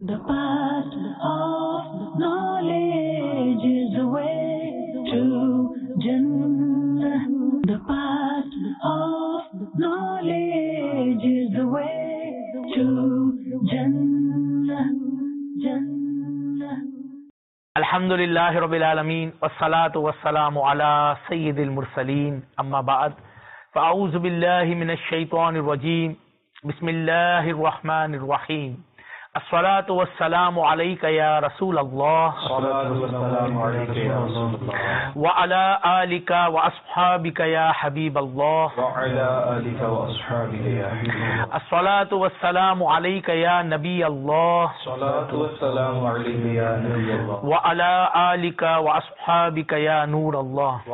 The path of knowledge is the way to Jannah. The path of knowledge is the way to Jannah. Jannah. Alhamdulillahi Rabbil Alameen, wassalatu wassalamu ala Sayyidil Mursaleen, amma ba'd, fa'auzu billahi minash shaitanir rajim, bismillahir rahmanir rahim. As-salatu wassalamu alayka ya Rasulallah, wa ala alika wa ashabika ya Habiballah, as-salatu wassalamu alayka ya Nabi Allah, wa ala alika wa ashabika ya Nur Allah.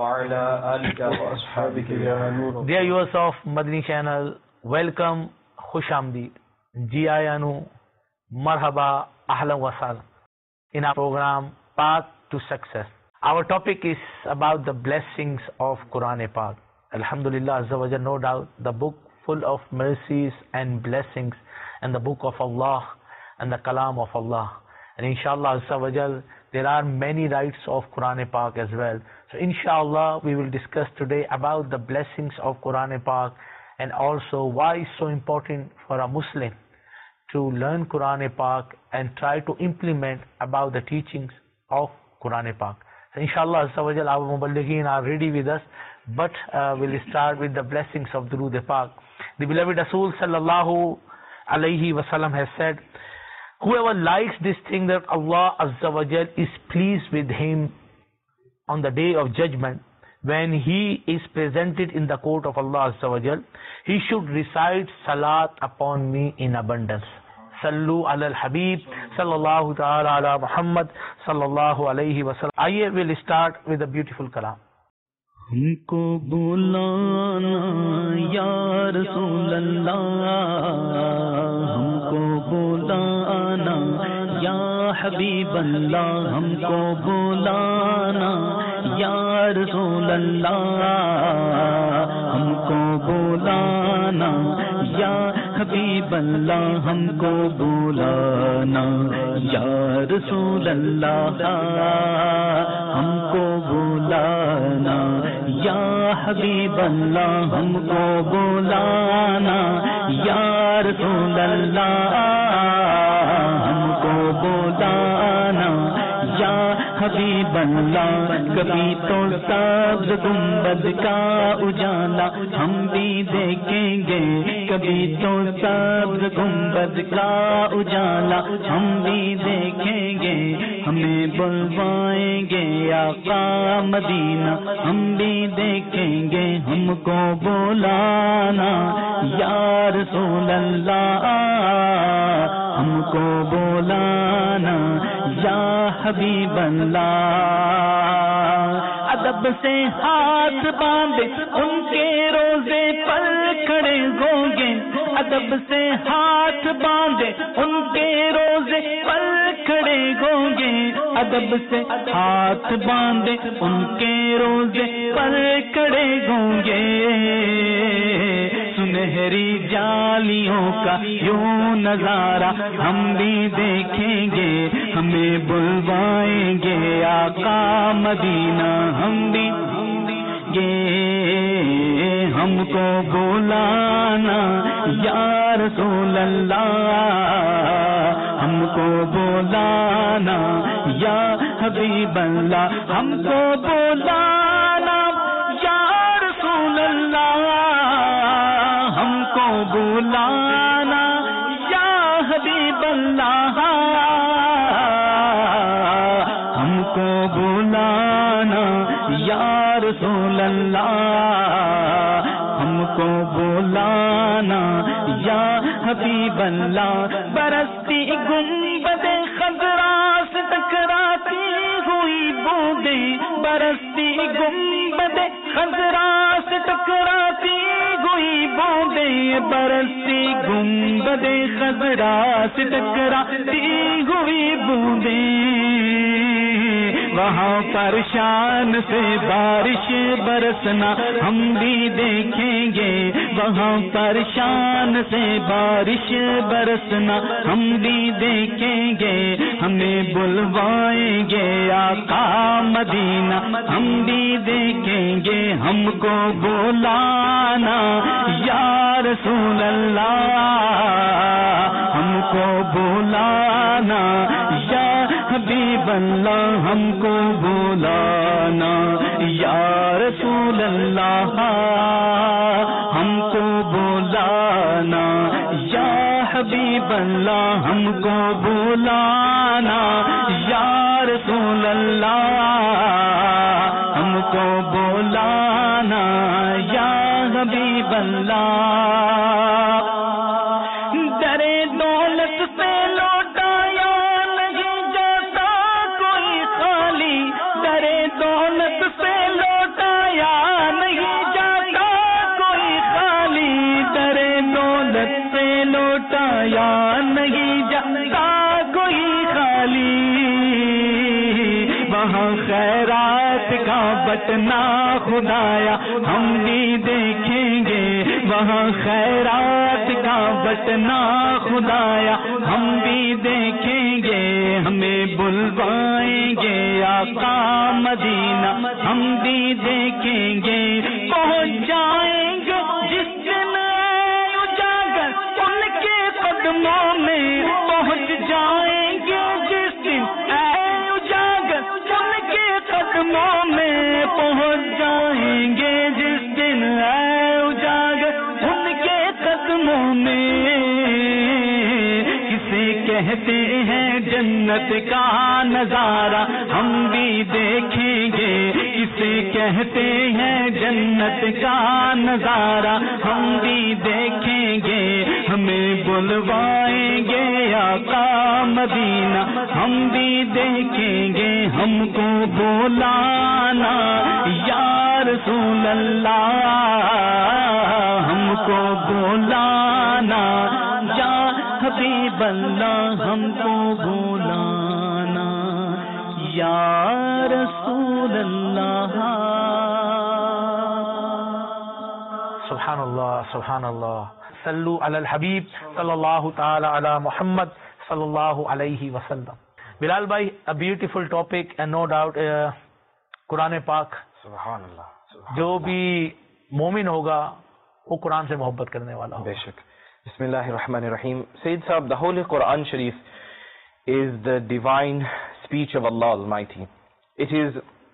Dear viewers of Madani channel, welcome, Khush Amdeed, Ji Ayanu, Marhaba, Ahlan wa Sahlan in our program Path to Success. Our topic is about the blessings of Quran Pak. Alhamdulillah Azza wa Jal, no doubt the book full of mercies and blessings, and the book of Allah and the Kalam of Allah. And inshallah Azza wa Jal, there are many rights of Quran Pak as well. So inshallah we will discuss today about the blessings of Quran Pak, and also why it's so important for a Muslim to learn Quran Pak and try to implement about the teachings of Quran Pak. So inshallah Azza wa Jal, our Muballighin are ready with us, but we'll start with the blessings of Durood Pak. The beloved Rasul sallallahu alayhi wa sallam has said, whoever likes this thing, that Allah Azza wa Jal is pleased with him on the day of judgment, when he is presented in the court of Allah Azza wa Jal, he should recite salat upon me in abundance. Sallu ala al-Habib sallallahu ta'ala ala Muhammad sallallahu alayhi wa sallam. Aye, we'll start with a beautiful kalam. Humko bulana ya Rasul Allah, humko bulana ya Habib Allah, humko bulana ya Rasul Allah, humko bulana ya Habib Allah, humko bulana ya Rasul Allah, humko bulana ya Habib Allah, humko bulana ya Rasul Allah, humko bulana ya Habib Allah. کبھی تو سبز گنبد کا اجالا ہم بھی دیکھیں گے، کبھی تو سبز گنبد کا اجالا ہم بھی دیکھیں گے، ہمیں بلوائیں گے آقا مدینہ ہم بھی دیکھیں گے، ہم کو بلانا یا رسول اللہ، ہم کو بلانا یا حبیب اللہ. ادب سے ہاتھ باندھے ان کے روزے پر کھڑے ہوں گے، ادب سے ہاتھ باندھے ان کے روزے پر کھڑے ہوں گے، ادب سے ہاتھ باندھے ان کے روزے پر کھڑے ہوں گے. سنہری جالیوں کا یوں نظارہ ہم بھی دیکھیں گے، ہمیں بلوائیں گے آقا مدینہ ہم بھی گے، ہم کو بلانا یا رسول اللہ، ہم کو بلانا یا حبیب اللہ، ہم کو بلانا یا رسول اللہ، ہم کو بلانا یا حبیب اللہ، ہم کو بلانا یا رسول اللہ، ہم کو بلانا یا حبیب اللہ. برستی گنبد خضرا سے ٹکراتی ہوئی بوندیں، برستی گنبد خضرا سے ٹکراتی ہوئی بوندیں، برستی گنبد خضرا سے ٹکراتی ہوئی بوندیں، وہاں پر شان سے بارش برسنا ہم بھی دیکھیں گے، وہاں پر شان سے بارش برسنا ہم بھی دیکھیں گے، ہمیں بلوائیں گے آقا مدینہ ہم بھی دیکھیں گے، ہم کو بلانا یا رسول اللہ، ہم کو بلانا یا حبیب اللہ، ہم کو بلانا یا رسول اللہ، ہم کو بلانا یا حبیب اللہ، ہم کو بلانا یا رسول اللہ، ہم کو بلانا یا حبیب اللہ۔ درے دولت سے لوٹایا نہیں جاتا کوئی خالی، درے دولت سے لوٹایا نہیں جاتا کوئی خالی، درے دولت سے لوٹایا نہیں جاتا کوئی خالی، وہاں خیرات کا بٹنا خدایا ہم بھی دیکھیں گے، وہاں خیرات کا بٹنا خدایا ہم بھی دیکھیں گے، ہمیں بلوائیں گے آقا مدینہ ہم بھی دیکھیں گے، پہنچ جائیں گے جس دن اجاگر ان کے قدموں میں، پہنچ جائیں گے جس دن اجاگر ان کے قدموں میں، پہنچ جائیں گے جس دن اجاگر ان کے قدموں میں، کسے کہتے ہیں جنت کا نظارہ ہم بھی دیکھیں گے، کسے کہتے ہیں جنت کا نظارہ ہم بھی دیکھیں گے، ہمیں بلوائیں گے آقا مدینہ ہم بھی دیکھیں گے، ہم کو بلانا یا رسول اللہ، ہم کو بلانا یا حبیب اللہ، ہم کو بلانا یا رسول اللہ۔ سبحان اللہ، سبحان اللہ، صلو علی الحبیب صلی اللہ تعالی علی محمد صلی اللہ علیہ وسلم۔ بلال بھائی، a beautiful topic and no doubt قرآن پاک، سبحان اللہ، جو بھی مومن ہوگا وہ قرآن سے محبت کرنے والا ہوگا۔ بے شک۔ بسم اللہ الرحمن الرحیم۔ سید صاحب، the Holy Quran Sharif is the divine speech of Allah Almighty. It is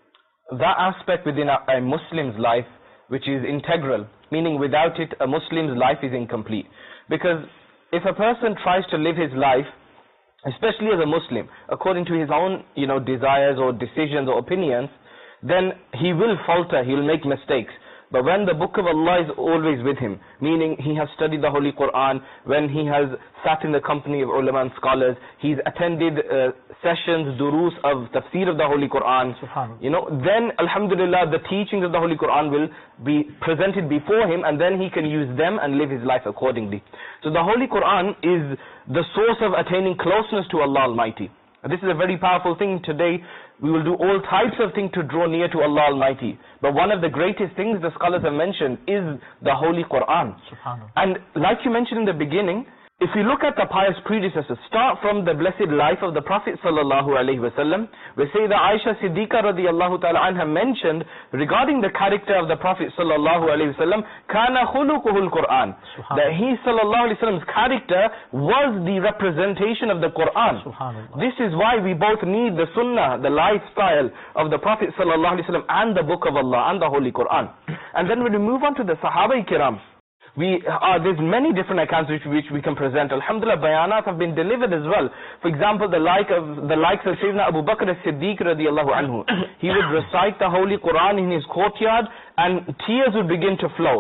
that aspect within a Muslim's life which is integral, meaning without it a Muslim's life is incomplete. Because if a person tries to live his life, especially as a Muslim, according to his own, desires or decisions or opinions, then he will falter, he will make mistakes. But when the book of Allah is always with him, meaning he has studied the Holy Quran, when he has sat in the company of ulama and scholars, he's attended sessions, duroos of tafsir of the Holy Quran, then alhamdulillah the teachings of the Holy Quran will be presented before him, and then he can use them and live his life accordingly. So the Holy Quran is the source of attaining closeness to Allah Almighty. This is a very powerful thing. Today we will do all types of things to draw near to Allah Almighty. But one of the greatest things the scholars have mentioned is the Holy Quran. And like you mentioned in the beginning, if you look at the pious predecessors, start from the blessed life of the Prophet sallallahu alaihi wasallam, we say that Aisha Siddiqa radiyallahu ta'ala anha mentioned regarding the character of the Prophet sallallahu alaihi wasallam, kana khuluquhul Quran, that he sallallahu alaihi wasallam's character was the representation of the Quran. This is why we both need the sunnah, the lifestyle of the Prophet sallallahu alaihi wasallam and the book of Allah and the Holy Quran. And then when we move on to the Sahaba kiram, there's many different accounts which we can present. Alhamdulillah, bayanat have been delivered as well. For example, the likes of Sayyidina Abu Bakr as-Siddiq radiyallahu anhu. He would recite the Holy Quran in his courtyard and tears would begin to flow.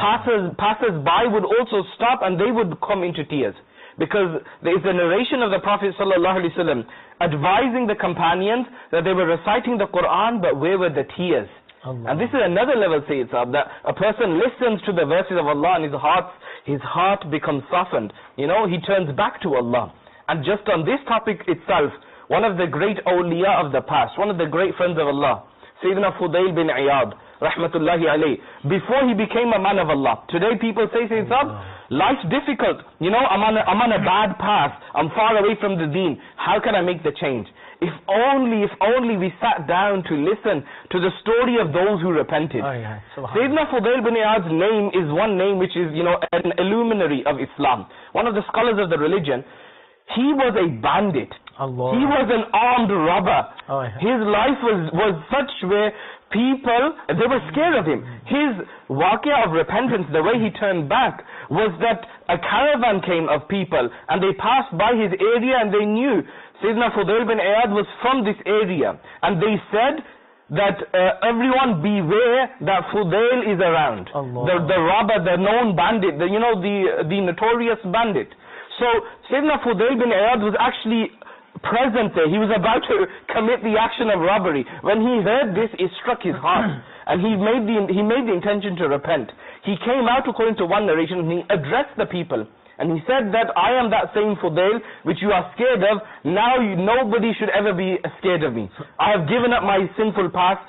Passers by would also stop and they would come into tears. Because there is a narration of the Prophet sallallahu alaihi wasallam advising the companions that they were reciting the Quran, but where were the tears? And this is another level, Sayyid Sahab, that a person listens to the verses of Allah and his heart becomes softened. He turns back to Allah. And just on this topic itself, one of the great awliya of the past, one of the great friends of Allah, Sayyidina Fudail bin Iyad, rahmatullahi alayh, before he became a man of Allah. Today people say, Sayyid Sahab, life's difficult. You know, I'm on a bad path. I'm far away from the deen. How can I make the change? If only we sat down to listen to the story of those who repented. Sayyidina Fudail bin Iyad's name is one name which is, you know, an illuminary of Islam. One of the scholars of the religion. He was a bandit. Allah. He was an armed robber. His life was such where people, they were scared of him. His waqia of repentance, the way he turned back, was that a caravan came of people and they passed by his area and they knew Sayyidina Fudail bin Iyad was from this area. And they said that everyone beware that Fudail is around. The robber, the known bandit, the notorious bandit. So Sayyidina Fudail bin Iyad was actually present there. He was about to commit the action of robbery. When he heard this, it struck his heart. And he made the intention to repent. He came out, according to one narration, and he addressed the people. And he said that I am that same Fudail which you are scared of. Now nobody should ever be scared of me. I have given up my sinful path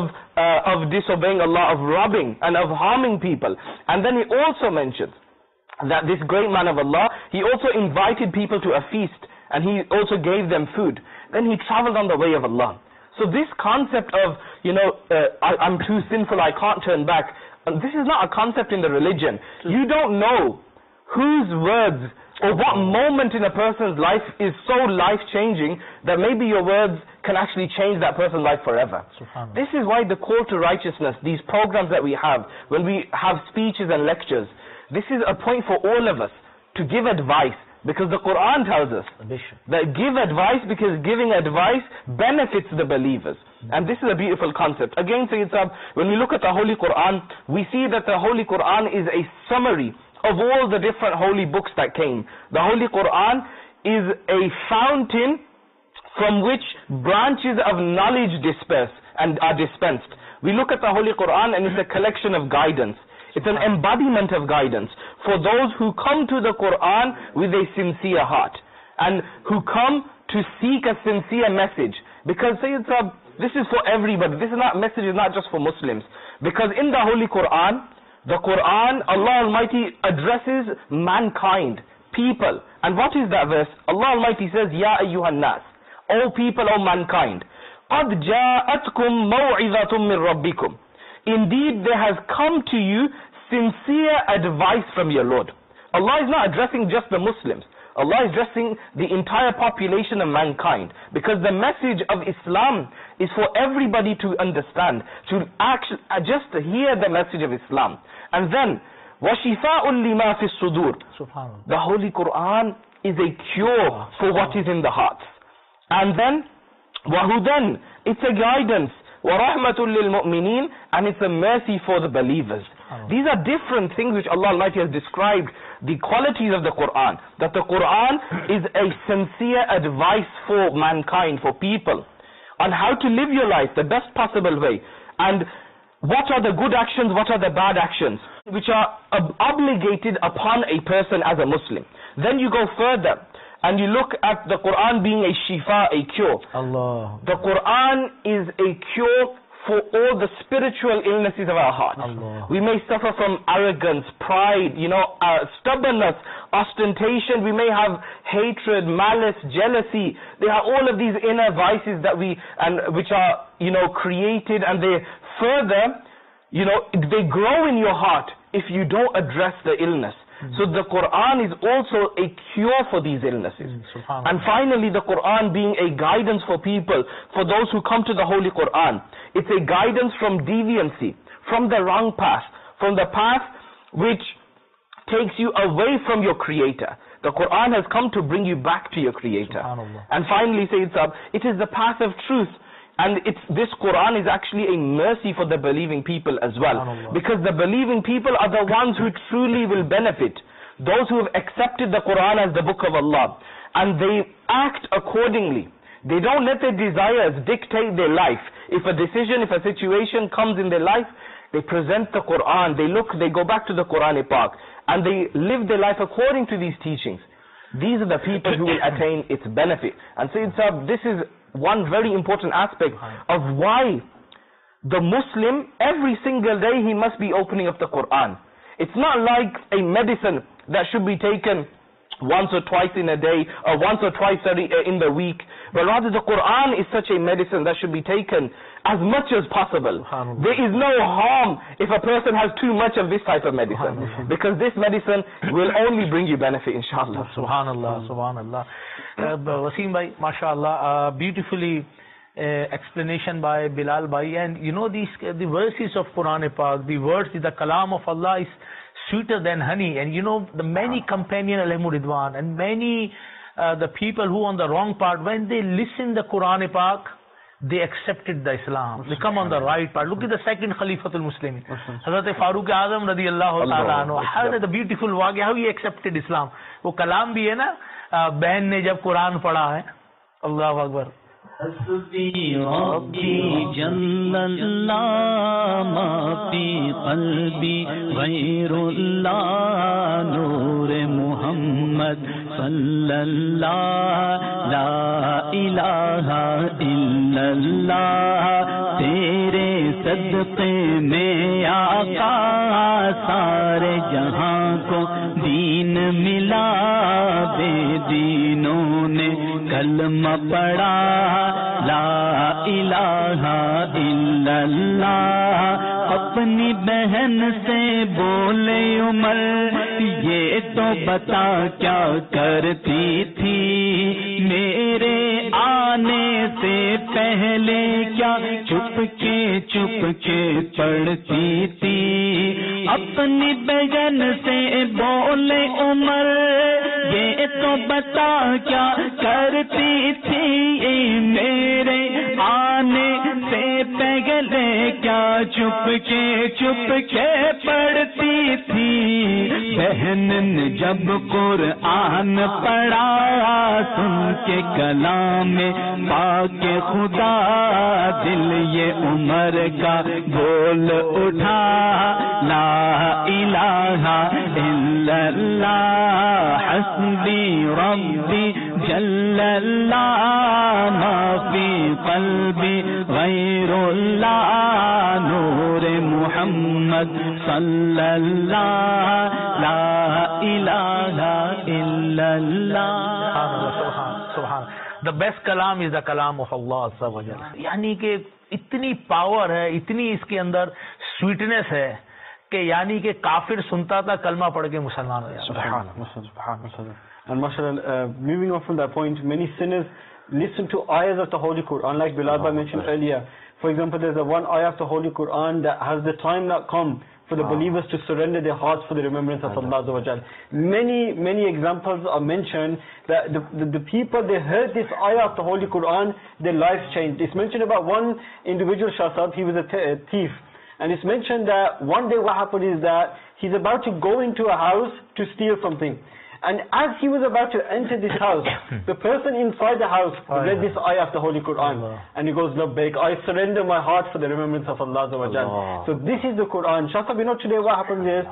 of disobeying Allah, of robbing and of harming people. And then he also mentioned that this great man of Allah, he also invited people to a feast and he also gave them food. Then he traveled on the way of Allah. So this concept of, I'm too sinful, I can't turn back, this is not a concept in the religion. You don't know whose words or what moment in a person's life is so life-changing that maybe your words can actually change that person's life forever. This is why the call to righteousness, these programs that we have, when we have speeches and lectures, this is a point for all of us to give advice, because the Quran tells us that give advice because giving advice benefits the believers. And this is a beautiful concept. Again, Sayyid Sahab, when we look at the Holy Quran, we see that the Holy Quran is a summary of all the different holy books that came. The Holy Quran is a fountain from which branches of knowledge disperse and are dispensed. We look at the Holy Quran and it's a collection of guidance. It's an embodiment of guidance for those who come to the Quran with a sincere heart and who come to seek a sincere message. Because Sayyid Sahab, this is for everybody. This message is not just for Muslims. Because in the Holy Quran, Allah Almighty addresses mankind, people. And what is that verse? Allah Almighty says, Ya ayyuhan nas, O people, O mankind, قَدْ جَاءَتْكُمْ مَوْعِظَةٌ مِّن رَبِّكُمْ. Indeed, there has come to you sincere advice from your Lord. Allah is not addressing just the Muslims. Allah is addressing the entire population of mankind. Because the message of Islam is for everybody to understand, to actually just hear the message of Islam. And then, وَشِفَاءٌ لِمَا فِي الصُّدُورِ. The Holy Quran is a cure for what is in the hearts. And then, وَهُدًى, it's a guidance. وَرَحْمَةٌ لِلْمُؤْمِنِينَ, and it's a mercy for the believers. These are different things which Allah Almighty has described, the qualities of the Quran. That the Quran is a sincere advice for mankind, for people, on how to live your life the best possible way. And what are the good actions, what are the bad actions, which are obligated upon a person as a Muslim. Then you go further, and you look at the Quran being a shifa, a cure. Allah. The Quran is a cure for all the spiritual illnesses of our hearts. Allah. We may suffer from arrogance, pride, stubbornness, ostentation. We may have hatred, malice, jealousy. There are all of these inner vices that which are, created, and they further, they grow in your heart if you don't address the illness. So the Quran is also a cure for these illnesses. And finally, the Quran being a guidance for people, for those who come to the Holy Quran. It's a guidance from deviancy, from the wrong path, from the path which takes you away from your Creator. The Quran has come to bring you back to your Creator. And finally, Sayyid Sahab, it is the path of truth. And this Quran is actually a mercy for the believing people as well. Because the believing people are the ones who truly will benefit. Those who have accepted the Quran as the book of Allah. And they act accordingly. They don't let their desires dictate their life. If a decision, if a situation comes in their life, they present the Quran. They go back to the Quran Pak. And they live their life according to these teachings. these are the people who will attain its benefit. And Sayyid Sahab, this is one very important aspect of why the Muslim, every single day he must be opening up the Quran. It's not like a medicine that should be taken once or twice in a day, or once or twice in the week, but rather the Quran is such a medicine that should be taken as much as possible. There is no harm if a person has too much of this type of medicine, because this medicine will only bring you benefit, inshallah. Subhanallah, subhanallah. Wasim bhai, mashallah, beautifully explanation by Bilal bhai. And you know, the verses of Quran Pak, the words, the kalam of Allah is sweeter than honey. And you know, the many companion alayhimu ridwan and many the people who on the wrong part, when they listen the Quran Pak, they accepted the Islam. They come on the right part. Look at the second Khalifatul Muslimin, Hazrat Farooq Azam radiyallahu ta'ala anhu. How the beautiful waqia, how he accepted Islam. वो कलाम भी है ना, बहन ने जब कुरान पढ़ा है, अल्लाह अकबर. हस्बी रब्बी जल्लल्लाह मा फी क़ल्बी गैरुल्लाह नूर मुहम्मद सल्लल्लाह ला इलाहा इल्लल्लाह तेरे सदक़े में आका सारे जहां को दीन मिला बेदीनों ने कलमा पढ़ा ला इलाहा इल्लल्लाह अपनी बहन से बोले उमर ये तो बता क्या करती थी मेरे आने से पहले क्या चुपके चुपके पढ़ती थी अपनी बहन से बोले उमर ये तो बता क्या करती थी मेरे आने से पहले क्या चुपके चुपके पढ़ती थी बहन ने जब कुरान पढ़ा सुन के कलाम पाके खुदा दिल ये उमर का बोल उठा ला इलाहा इल्लल्लाह हस्बी रब्बी जल्लल्लाह मा फी क़ल्बी गैरुल्लाह नूर मुहम्मद सल्लल्लाह ला इलाहा इल्लल्लाह. सुभान. The best kalam is the kalam of Allah azza wa jalla. यानी कि इतनी पावर है, इतनी इसके अंदर स्वीटनेस है कि यानी कि काफिर सुनता था कलमा पढ़ के मुसलमान हो जाता. Subhanallah. And mashallah, moving on from that point, many sinners listen to ayahs of the Holy Quran, like Bilal Bhai mentioned earlier. For example, there's a one ayah of the Holy Quran that has the time not come for the believers to surrender their hearts for the remembrance of Allah Azza wa Jal. Many examples are mentioned that the people, they heard this ayah of the Holy Quran, their lives changed. It's mentioned about one individual, Shah Sahib, he was a thief. And it's mentioned that one day what happened is that he's about to go into a house to steal something. And as he was about to enter this house, the person inside the house read this ayah of the Holy Quran. And he goes, Labbaik, I surrender my heart for the remembrance of Allah Azza wa Jal. So this is the Quran. Shah Sahib, you know, today what happens is,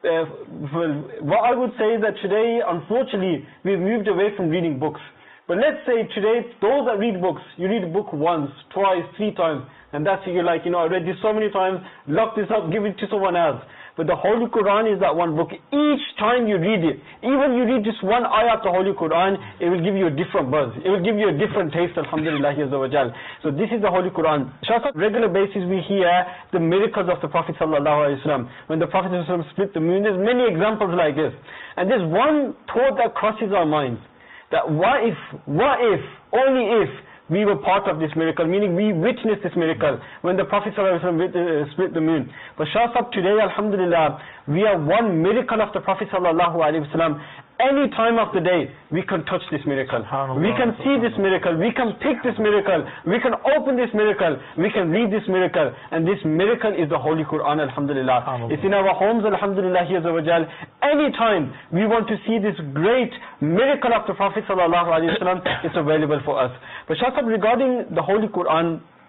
what I would say is that today, unfortunately, we've moved away from reading books. But let's say today, those that read books, you read a book once, twice, 3 times, and that's it, you're like, you know, I read this so many times, lock this up, give it to someone else. But the Holy Quran is that one book. Each time you read it, even you read just one ayah of the Holy Quran, it will give you a different buzz. It will give you a different taste, alhamdulillah, azza wa jal. So this is the Holy Quran. Shah Sahib, regular basis we hear the miracles of the Prophet sallallahu alaihi wasallam. When the Prophet sallallahu alaihi wasallam split the moon, there's many examples like this. And there's one thought that crosses our minds. That what if, only if, we were part of this miracle, meaning we witnessed this miracle when the Prophet ﷺ split the moon. But Shah Sahib, today, alhamdulillah, we are one miracle of the Prophet ﷺ. Any time of the day, we can touch this miracle. We can see this miracle. We can pick this miracle. We can open this miracle. We can read this miracle. And this miracle is the Holy Quran, alhamdulillah. It's in our homes, alhamdulillah, any time we want to see this great miracle of the Prophet ﷺ, it's available for us. But Shah Sahib, regarding the Holy Quran,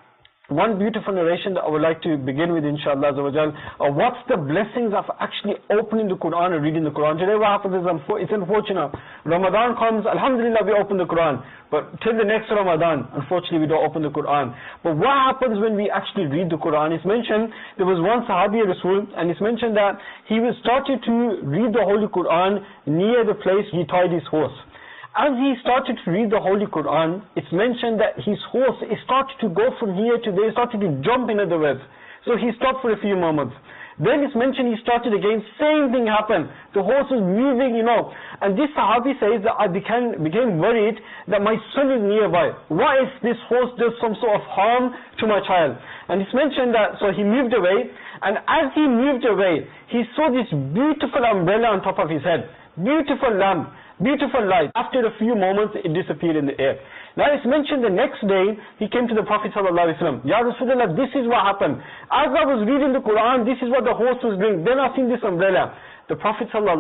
one beautiful narration that I would like to begin with, inshallah, what's the blessings of actually opening the Quran and reading the Quran. Today what happens is, it's unfortunate, Ramadan comes, alhamdulillah, we open the Quran, but till the next Ramadan, unfortunately, we don't open the Quran. But what happens when we actually read the Quran? It's mentioned, there was one Sahabi Rasul, and it's mentioned that he was started to read the Holy Quran near the place he tied his horse. As he started to read the Holy Quran, it's mentioned that his horse started to go from here to there, started to jump, in other words. So he stopped for a few moments. Then it's mentioned he started again, same thing happened. The horse was moving, and this Sahabi says that I became worried that my son is nearby. What if this horse does some sort of harm to my child? And it's mentioned that, so he moved away, and as he moved away, he saw this beautiful umbrella on top of his head, beautiful lamp, beautiful light. After a few moments, it disappeared in the air. Now it's mentioned the next day, he came to the Prophet ﷺ. Ya Rasulullah, this is what happened. As I was reading the Quran, this is what the horse was doing. Then I seen this umbrella. The Prophet ﷺ,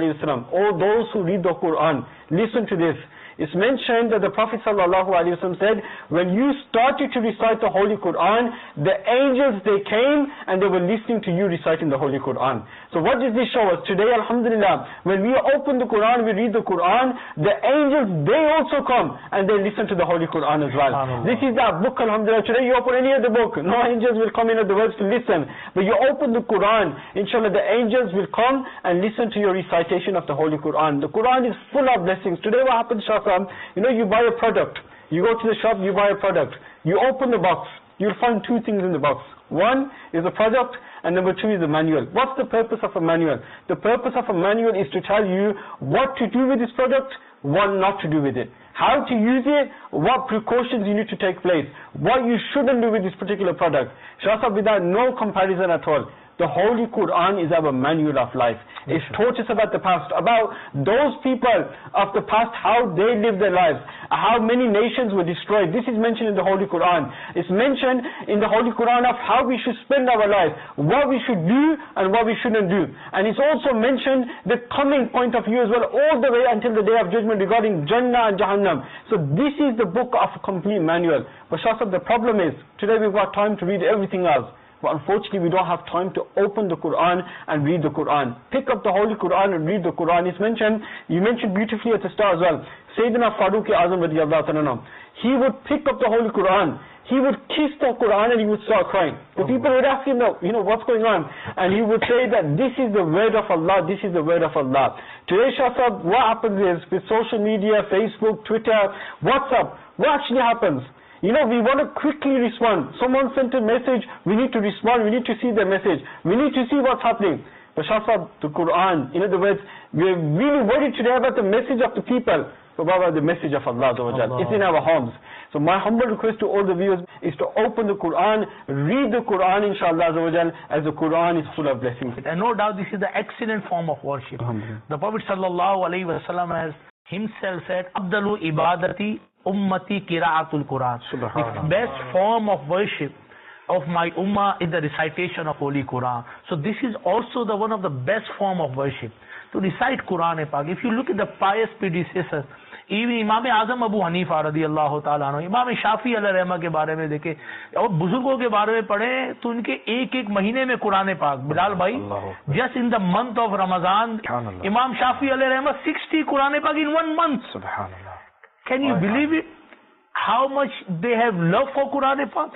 all those who read the Quran, listen to this. It's mentioned that the Prophet ﷺ said, when you started to recite the Holy Quran, the angels, they came and they were listening to you reciting the Holy Quran. So what does this show us? Today, alhamdulillah, when we open the Quran, we read the Quran, the angels, they also come and they listen to the Holy Quran as well. This is that book, alhamdulillah. Today you open any other book, no angels will come in at the words to listen. But you open the Quran, inshallah, the angels will come and listen to your recitation of the Holy Quran. The Quran is full of blessings. Today what happens, you buy a product. You go to the shop, you buy a product. You open the box, you'll find two things in the box. One is the product, and number two is the manual. What's the purpose of a manual? The purpose of a manual is to tell you what to do with this product, what not to do with it, how to use it, what precautions you need to take place, what you shouldn't do with this particular product. Shahsab, without no comparison at all, the Holy Quran is our manual of life. It taught us about the past, about those people of the past, how they lived their lives, how many nations were destroyed. This is mentioned in the Holy Quran. It's mentioned in the Holy Quran of how we should spend our life, what we should do and what we shouldn't do. And it's also mentioned the coming point of view as well, all the way until the Day of Judgment regarding Jannah and Jahannam. So this is the book of a complete manual. But Shahsab, the problem is, today we've got time to read everything else. But unfortunately, we don't have time to open the Quran and read the Quran. Pick up the Holy Quran and read the Quran. It's mentioned, you mentioned beautifully at the start as well, Sayyidina Farooq Azam radiyallahu ta'ala, he would pick up the Holy Quran, he would kiss the Quran and he would start crying. The people would ask him, what's going on? And he would say that this is the word of Allah, this is the word of Allah. Today, Shahsab, what happens is, with social media, Facebook, Twitter, WhatsApp, what actually happens? We want to quickly respond. Someone sent a message, we need to respond, we need to see the message, we need to see what's happening. But Shahsab, the Quran, in other words, we're really worried today about the message of the people, but about the message of Allah. It's in our homes. So my humble request to all the viewers is to open the Quran, read the Quran, inshallah, as the Quran is full of blessings. And no doubt this is the excellent form of worship. The Prophet sallallahu alaihi wasallam has himself said, Abdalu ibadati ummati qira'atul Quran. The best form of worship of my ummah is the recitation of Holy Quran. So this is also one of the best form of worship, to recite Quran Pak. If you look at the pious predecessors, even Imam Azam Abu Hanifa radiyallahu ta'ala anhu, Imam Shafi alayhi रहमा के बारे में देखे और बुजुर्गों के बारे में पढ़े तो उनके एक महीने में कुरान पाक, बिलाल भाई, just in the month of Ramadan, Imam Shafi alayhi रहमा 60 Quran पाक in 1 month. Subhanallah. Can you believe it? How much they have love for Quran Pak?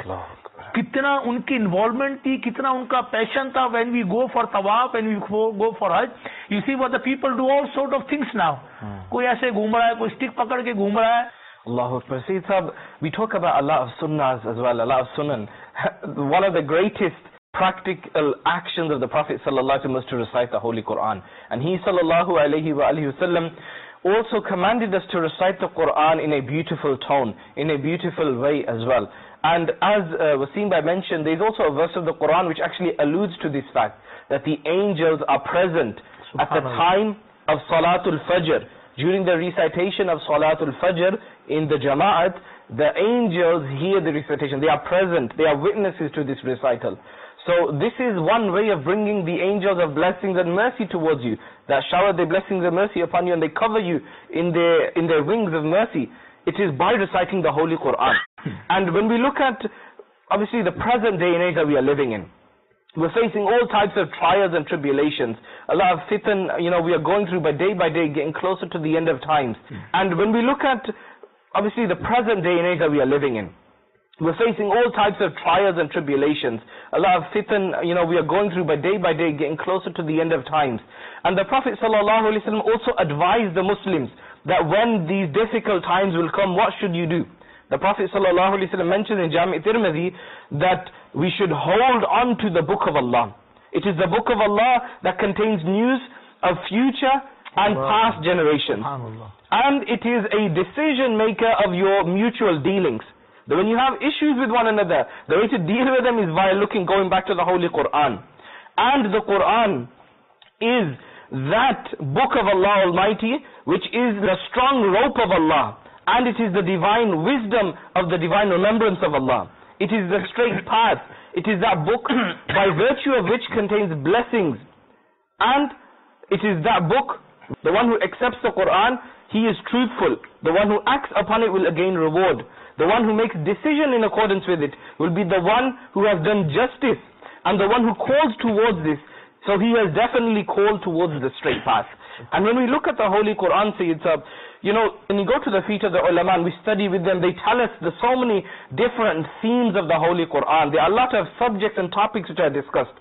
कितना उनकी इन्वॉल्वमेंट थी, कितना उनका पैशन था. When we go for tawaf, when we go for hajj, you see what the people do, all sort of things now. कोई ऐसे घूम रहा है, कोई स्टिक पकड़ के घूम रहा है. Allahu Akbar. See, Sahab, we talk about a lot of sunnahs as well, a lot of sunan. One of the greatest practical actions of the Prophet sallallahu alaihi wasallam was to recite the Holy Quran. And he sallallahu alaihi wasallam also commanded us to recite the Quran in a beautiful tone, in a beautiful way as well. And as Wasim Bhai mentioned, there is also a verse of the Quran which actually alludes to this fact, that the angels are present at the time of Salatul Fajr. During the recitation of Salatul Fajr in the Jama'at, the angels hear the recitation. They are present, they are witnesses to this recital. So this is one way of bringing the angels of blessings and mercy towards you, that shower their blessings and mercy upon you, and they cover you in their wings of mercy. It is by reciting the Holy Quran. And when we look at obviously the present day and age that we are living in. We're facing all types of trials and tribulations. A lot of fitan, we are going through by day, getting closer to the end of times. And when we look at, obviously, the present day and age that we are living in, we're facing all types of trials and tribulations. A lot of fitan, we are going through by day, getting closer to the end of times. And the Prophet ﷺ also advised the Muslims that when these difficult times will come, what should you do? The Prophet ﷺ mentioned in Jami' Tirmidhi that we should hold on to the Book of Allah. It is the Book of Allah that contains news of future and past generations. And it is a decision maker of your mutual dealings. That when you have issues with one another, the way to deal with them is by going back to the Holy Quran. And the Quran is that Book of Allah Almighty, which is the strong rope of Allah. And it is the divine wisdom of the divine remembrance of Allah. It is the straight path. It is that book by virtue of which contains blessings. And it is that book, the one who accepts the Quran, he is truthful. The one who acts upon it will gain reward. The one who makes decision in accordance with it will be the one who has done justice. And the one who calls towards this, so he has definitely called towards the straight path. And when we look at the Holy Quran, Sayyid Sahib, when you go to the feet of the ulama and we study with them, they tell us there's so many different themes of the Holy Quran. There are a lot of subjects and topics which are discussed.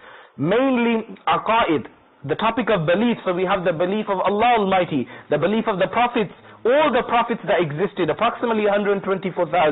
Mainly aqaid, the topic of belief. So we have the belief of Allah Almighty, the belief of the prophets, all the prophets that existed, approximately 124,000.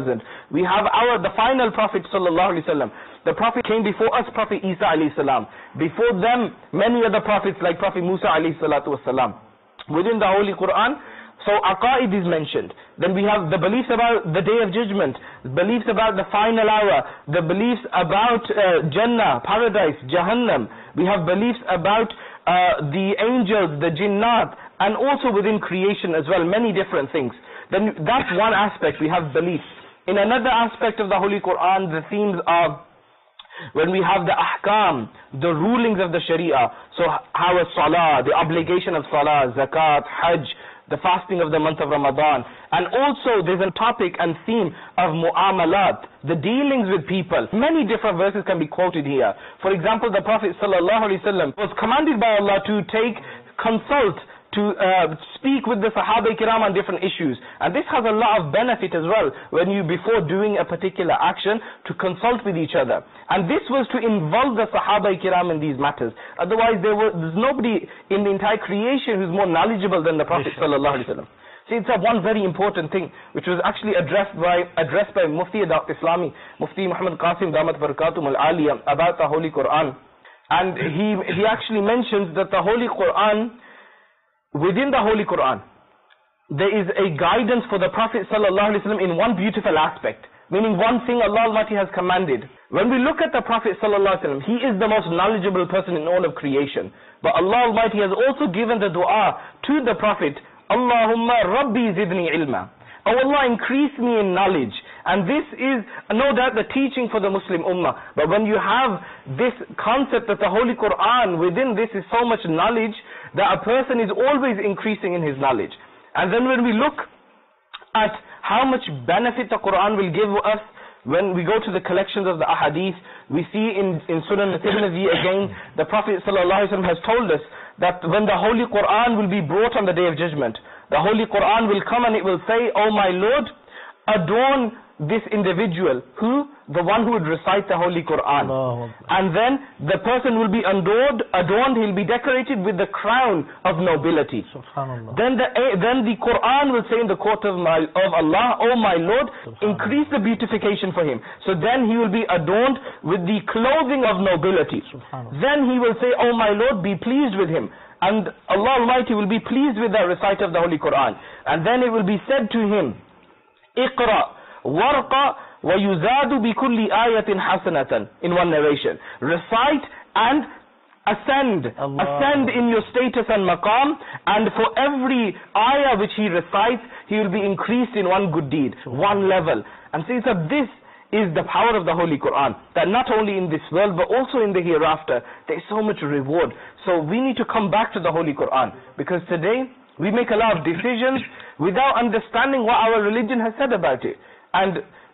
We have the final prophet sallallahu alaihi wasallam. The prophet came before us, Prophet Isa alayhi salam. Before them, many other prophets like Prophet Musa alayhi salatu wasalam. Within the Holy Quran, so aqaid is mentioned. Then we have the beliefs about the Day of Judgment, beliefs about the final hour, the beliefs about Jannah, paradise, Jahannam. We have beliefs about the angels, the jinnat, and also within creation as well, many different things. Then that's one aspect, we have beliefs. In another aspect of the Holy Quran, the themes are when we have the ahkam, the rulings of the sharia. So how is salah, the obligation of salah, zakat, hajj, the fasting of the month of Ramadan. And also there's a topic and theme of mu'amalat, the dealings with people. Many different verses can be quoted here. For example, the Prophet ﷺ was commanded by Allah to consult, to speak with the Sahaba Kiram on different issues. And this has a lot of benefit as well, when you, before doing a particular action, to consult with each other. And this was to involve the Sahaba Kiram in these matters. Otherwise, there's nobody in the entire creation who's more knowledgeable than the Prophet ﷺ. See, it's one very important thing, which was actually addressed by Mufti Dawat Islami, Mufti Muhammad Qasim Damat Barakatum Al-Aliyah, about the Holy Quran. And he actually mentions that the Holy Quran, within the Holy Quran, there is a guidance for the Prophet ﷺ in one beautiful aspect, meaning one thing Allah Almighty has commanded. When we look at the Prophet ﷺ, he is the most knowledgeable person in all of creation. But Allah Almighty has also given the dua to the Prophet, Allahumma Rabbi zidni ilma. Oh Allah, increase me in knowledge. And this is no doubt the teaching for the Muslim Ummah. But when you have this concept that the Holy Quran, within this is so much knowledge, that a person is always increasing in his knowledge. And then when we look at how much benefit the Quran will give us, when we go to the collections of the ahadith, we see in Sunan al-Tirmidhi again, the Prophet ﷺ has told us that when the Holy Quran will be brought on the Day of Judgment, the Holy Quran will come and it will say, "Oh my Lord, adorn this individual." Who? The one who would recite the Holy Quran. And then the person will be adorned, he'll be decorated with the crown of nobility. Then the Quran will say in the court of Allah, "Oh my Lord, increase the beautification for him." So then he will be adorned with the clothing of nobility. Then he will say, "Oh my Lord, be pleased with him." And Allah Almighty will be pleased with the recite of the Holy Quran. And then it will be said to him, "Iqra warqa wa yuzadu bi kulli ayatin hasanatan," in one narration. Recite and ascend in your status and maqam, and for every ayah which he recites, he will be increased in one good deed, one level. And see, so this is the power of the Holy Quran, that not only in this world but also in the hereafter there is so much reward. So we need to come back to the Holy Quran, because today we make a lot of decisions without understanding what our religion has said about it. And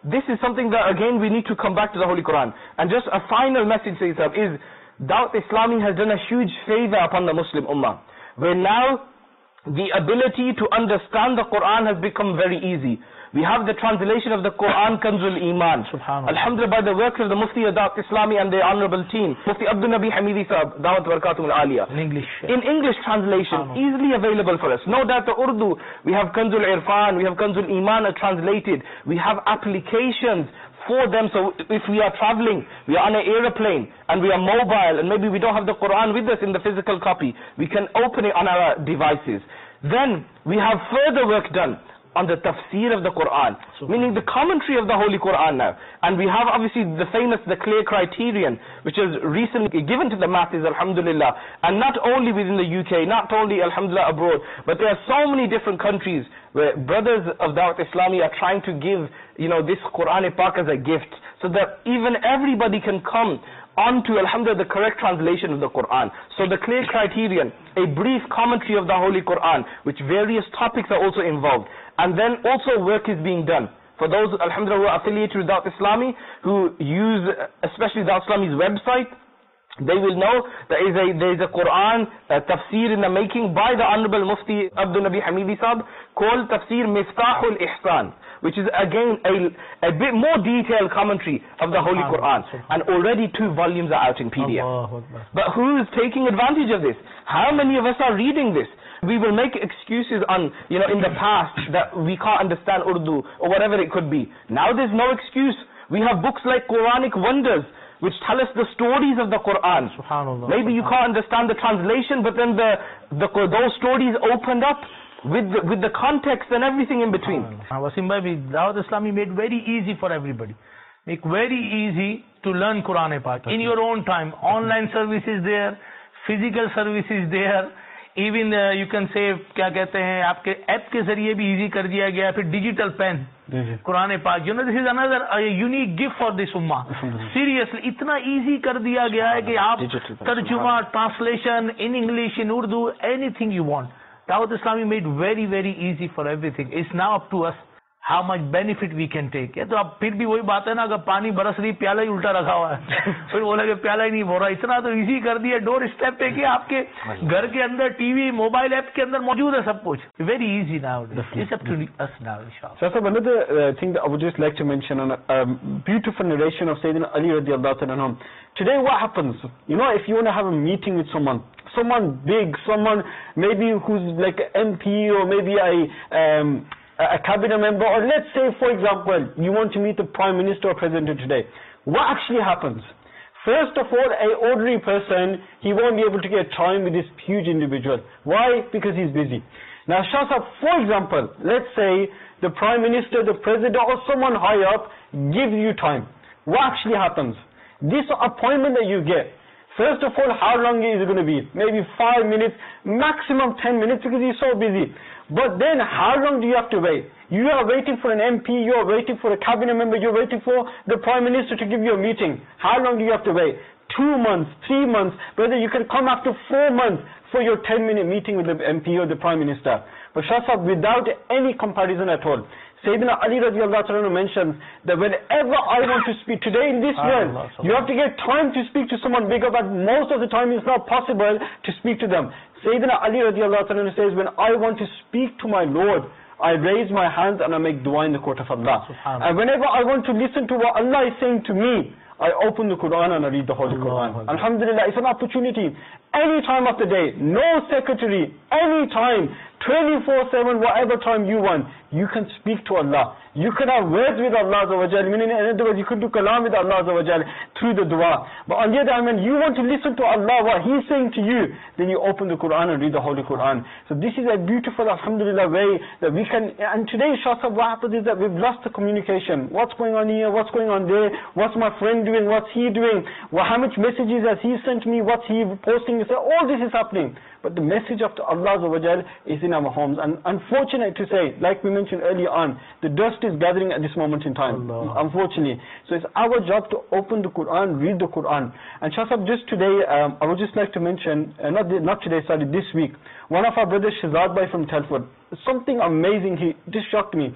this is something that again we need to come back to the Holy Quran. And just a final message, Sayyid Sahab, is Dawat Islami has done a huge favor upon the Muslim Ummah, where now the ability to understand the Quran has become very easy. We have the translation of the Quran, Kanzul Iman. Alhamdulillah, by the work of the Mufti of Dawat Islami and the Honorable team, Mufti Abdul Nabi Hamidi Sahab, Dawat Barakatuh Al-Aliyah. In English translation, easily available for us. No doubt the Urdu, we have Kanzul Irfan, we have Kanzul Iman translated. We have applications for them, so if we are traveling, we are on an aeroplane, and we are mobile, and maybe we don't have the Quran with us in the physical copy, we can open it on our devices. Then we have further work done on the tafsir of the Quran, meaning the commentary of the Holy Quran now. And we have obviously the famous, the clear criterion, which is recently given to the masses, alhamdulillah, and not only within the UK, not only, alhamdulillah, abroad, but there are so many different countries where brothers of Dawat Islami are trying to give, this Quran Pak as a gift, so that even everybody can come onto, alhamdulillah, the correct translation of the Quran. So the clear criterion, a brief commentary of the Holy Quran, which various topics are also involved. And then also work is being done. For those, alhamdulillah, who are affiliated with Dawat Islami, who use especially Dawat Islami's website, they will know there is a Quran tafsir in the making by the Honorable Mufti Abdul Nabi Hamidi Sahab, called Tafsir Miftahul Ihsan, which is again a bit more detailed commentary of the Holy Quran, and already 2 volumes are out in PDF. But who is taking advantage of this? How many of us are reading this? We will make excuses on, in the past that we can't understand Urdu or whatever it could be. Now there's no excuse. We have books like Quranic Wonders, which tell us the stories of the Quran. Maybe you can't understand the translation, but then those stories opened up with the context and everything in between. Wasim bhai, Dawat Islami made very easy for everybody. Make very easy to learn Quran Pak in your own time. Online services there, physical services there. Even you can say, क्या कहते हैं, आपके app के जरिए भी easy कर दिया गया. फिर digital pen, कुरान पाक, this is another unique gift for this ummah. Seriously, इतना easy कर दिया गया है कि आप तर्जुमा, translation in English, in Urdu, anything you want. Dawat Islami made very, very easy for everything. It's now up to us how much benefit we can take. ये तो अब फिर भी वही बात है ना, अगर पानी बरस रही, प्याला ही उल्टा रखा हुआ है, फिर बोला कि प्याला ही नहीं भर रहा. इतना तो इजी कर दिया, डोर स्टेप पे कि आपके घर के अंदर टीवी, मोबाइल ऐप के अंदर मौजूद है सब कुछ. Very easy now. It's up to us now, inshallah. So another thing that I would just like to mention, on a beautiful narration of Sayyidina Ali radiallahu anhu. Today what happens, if you want to have a meeting with someone big, someone maybe who's like an MP, or maybe a cabinet member, or let's say, for example, you want to meet the Prime Minister or President today. What actually happens? First of all, an ordinary person, he won't be able to get time with this huge individual. Why? Because he's busy. Now, Shah, for example, let's say the Prime Minister, the President, or someone high up gives you time. What actually happens? This appointment that you get, first of all, how long is it going to be? Maybe 5 minutes, maximum 10 minutes, because he's so busy. But then how long do you have to wait? You are waiting for an MP, you are waiting for a cabinet member, you are waiting for the Prime Minister to give you a meeting. How long do you have to wait? 2 months, 3 months, whether you can come after 4 months for your 10-minute meeting with the MP or the Prime Minister. But Shah Sahab, without any comparison at all, Sayyidina Ali radiallahu anhu mentions that whenever I want to speak, today in this world, you have to get time to speak to someone bigger, but most of the time it's not possible to speak to them. Sayyidina Ali radiallahu anhu says, when I want to speak to my Lord, I raise my hands and I make dua in the court of Allah. And whenever I want to listen to what Allah is saying to me, I open the Quran and I read the Holy Quran. Alhamdulillah, it's an opportunity. Any time of the day, no secretary, any time, 24/7, whatever time you want, you can speak to Allah. You can have words with Allah Azza wa Jal, meaning in other words, you can do kalam with Allah Azza wa Jal through the dua. But on the other hand, when you want to listen to Allah, what He's saying to you, then you open the Quran and read the Holy Quran. So this is a beautiful, alhamdulillah, way that we can, and today, Shah Sahab, what happens is that we've lost the communication. What's going on here? What's going on there? What's my friend doing? What's he doing? Well, how much messages has he sent me? What's he posting? So all this is happening. But the message of Allah Azza wa Jal is in our homes. And unfortunate to say, like we mentioned earlier on, the dust is gathering at this moment in time, unfortunately. So it's our job to open the Quran, read the Quran. And Shah Sahab, just today, I would just like to mention, not today, sorry, this week, one of our brothers, Shazad Bhai from Telford, something amazing, he just shocked me.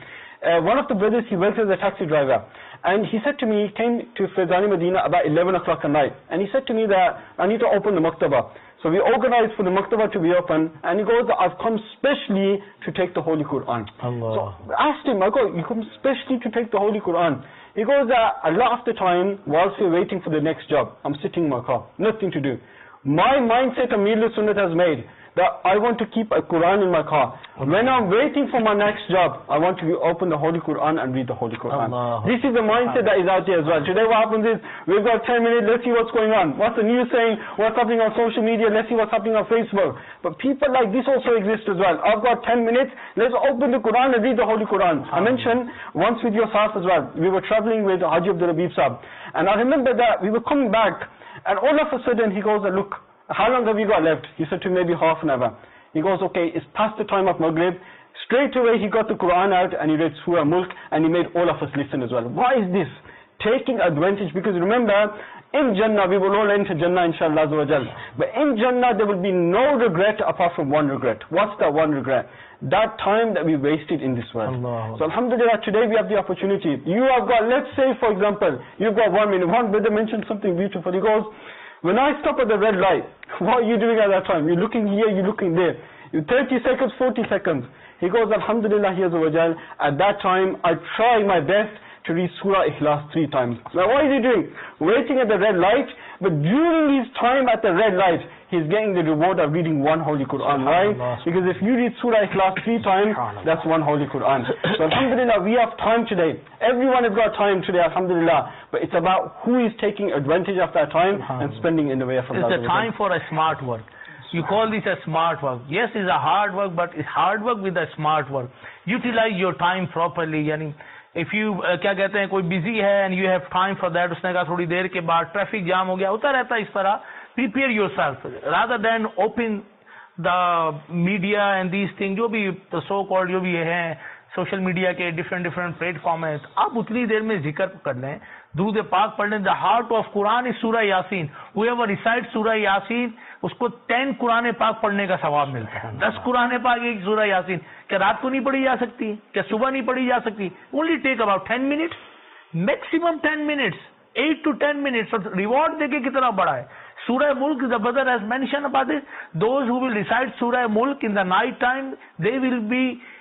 one of the brothers, he works as a taxi driver, and he said to me, he came to Faizani Medina about 11 o'clock at night, and he said to me that I need to open the maktaba. So we organized for the maktaba to be open, and he goes, I've come specially to take the Holy Quran. Allah. So I asked him, I go, you come specially to take the Holy Quran? He goes, a lot of the time, whilst we're waiting for the next job, I'm sitting in my car, nothing to do. My mindset of Ahlus Sunnat has made that I want to keep a Quran in my car. When I'm waiting for my next job, I want to open the Holy Quran and read the Holy Quran. Allah. This is the mindset that is out there as well. Today what happens is, we've got 10 minutes, let's see what's going on. What's the news saying? What's happening on social media? Let's see what's happening on Facebook. But people like this also exist as well. I've got 10 minutes, let's open the Quran and read the Holy Quran. I mentioned once with yourself as well, we were traveling with Haji Abdul Rabib Sahib, and I remember that we were coming back, and all of a sudden he goes, look, how long have you got left? He said to me, maybe half an hour. He goes, okay, it's past the time of Maghrib. Straight away he got the Quran out and he read Surah Mulk, and he made all of us listen as well. Why is this? Taking advantage, because remember, in Jannah, we will all enter Jannah inshallah azza wa jal. But in Jannah there will be no regret apart from one regret. What's that one regret? That time that we wasted in this world. Allah. So alhamdulillah, today we have the opportunity. You have got, let's say for example, you've got 1 minute. One brother mentioned something beautiful. He goes, when I stop at the red light, what are you doing at that time? You're looking here, you're looking there. 30 seconds, 40 seconds. He goes, alhamdulillah, at that time, I try my best to read Surah Ikhlas 3 times. Now what is he doing? Waiting at the red light, but during his time at the red light, he's getting the reward of reading one Holy Quran, right? Because if you read Surah Ikhlas 3 times, that's one Holy Quran. So alhamdulillah, we have time today. Everyone has got time today, alhamdulillah. But it's about who is taking advantage of that time and spending in the way of Allah. It's a time for a smart work. You call this a smart work. Yes, it's a hard work, but it's hard work with a smart work. Utilize your time properly. Yani, if you کیا کہتے ہیں کوئی busy ہے and you have time for that, اس نے کہا تھوڑی دیر کے بعد ٹریفک جام ہو گیا, ہوتا رہتا ہے اس طرح. Prepare yourself rather than open the media and these things, جو بھی so called جو بھی ہیں سوشل میڈیا کے different پلیٹ فارم ہیں, آپ اتنی دیر میں ذکر کر لیں, درود پاک پڑھ لیں. The heart of Quran is Surah Yasin. Whoever recites Surah Yasin, اس کو 10 قرآن پاک پڑھنے کا ثواب ملتا ہے. 10 قرآن پاک ایک سورہ یاسین. کیا رات کو نہیں پڑھی جا سکتی؟ کیا صبح نہیں پڑھی جا سکتی؟ Only take about 10 minutes, maximum 10 minutes, 8 to 10 minutes. اور ریوارڈ دیکھیں کتنا بڑا ہے. Surah Mulk, the brother has mentioned about this. Those who will recite Surah Mulk in the night time, they will be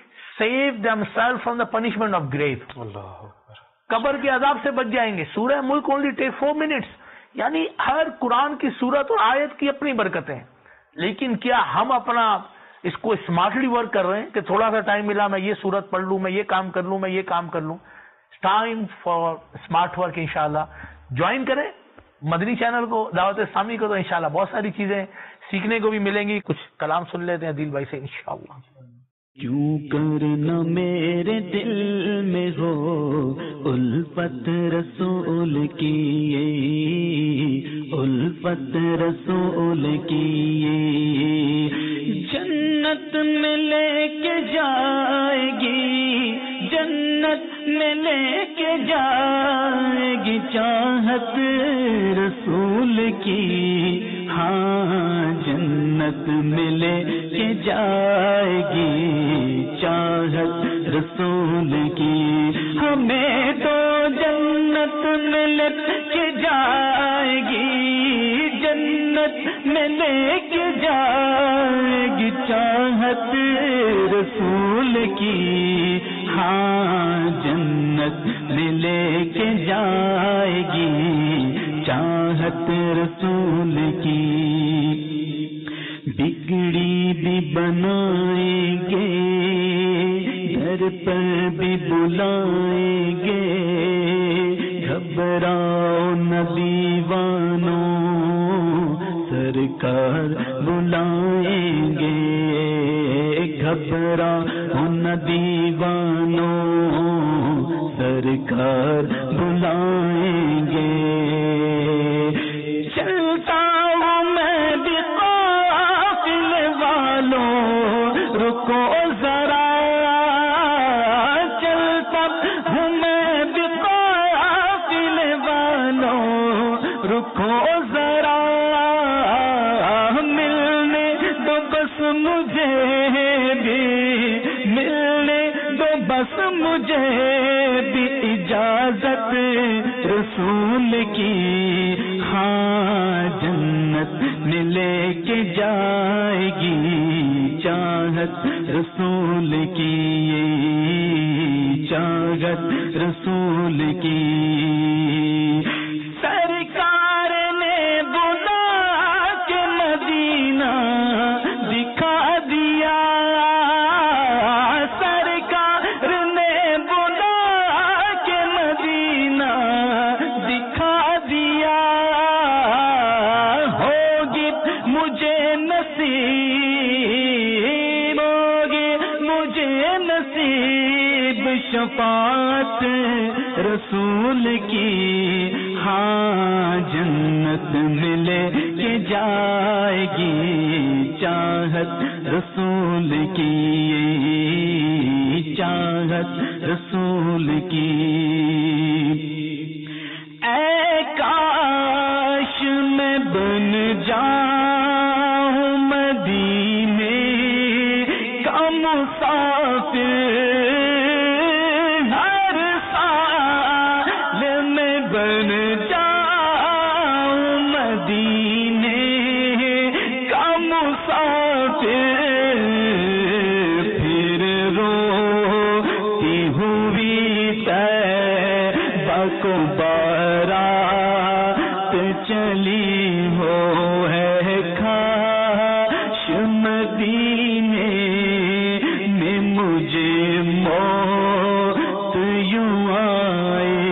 saved themselves from the punishment of grave. قبر کے عذاب سے بچ جائیں گے. Surah Mulk only take 4 minutes. یعنی ہر قرآن کی صورت اور آیت کی اپنی برکتیں. لیکن کیا ہم اپنا اس کو اسمارٹلی ورک کر رہے ہیں کہ تھوڑا سا ٹائم ملا, میں یہ صورت پڑھ لوں, میں یہ کام کر لوں, میں یہ کام کر لوں. Time for smart work. انشاءاللہ جوائن کریں مدنی چینل کو, دعوت اسلامی کو, تو انشاءاللہ بہت ساری چیزیں سیکھنے کو بھی ملیں گی. کچھ کلام سن لیتے ہیں عدیل بھائی سے انشاءاللہ. کیوں کرنا میرے دل میں ہو الفت رسول کی, الفت رسول کی, جنت میں لے کے جائے گی, جنت میں لے کے جائے گی چاہت رسول کی. ہاں جنت میں لے کے جائے گی چاہت رسول کی. ہمیں تو جنت میں لے کے جائے گی, جنت میں لے کے جائے گی چاہت رسول کی. ہاں جنت میں لے کے جائے گی چاہت رسول کی. بگڑی بھی بنائیں گے, گھر پر بھی بلائیں گے, گھبراؤ نہ دیوانوں سرکار بلائیں گے, گھبراؤ نہ دیوانوں سرکار بلائیں گے. چلتا ہوں میں بھی قافلے والوں رکو ذرا, چلتا ہوں میں بھی قافلے والوں رکو ذرا, ملنے دو بس مجھے بھی, ملنے دو بس مجھے شفاعت رسول کی، ہاں جنت میں لے کے جائے گی چاہت رسول کی، چاہت رسول کی۔ سرکار نے بلا کے مدینہ دکھا دیا، سرکار نے بلا کے مدینہ دکھا دیا، ہوگی مجھے نصیب، ہوگی مجھے نصیب شفاعت رسول کی، ہاں جنت میں لے کے جائے گی چاہت رسول کی، چاہت رسول کی۔ اے کاش میں بن جاؤں مدینے کا مسافر، ہر سال میں بن جاؤں مدینے کا مسافر، پھر روتی ہوئی طیبہ کو بارات چلی ہو، ہے کاش مدینے میں مجھے موت یوں آئے۔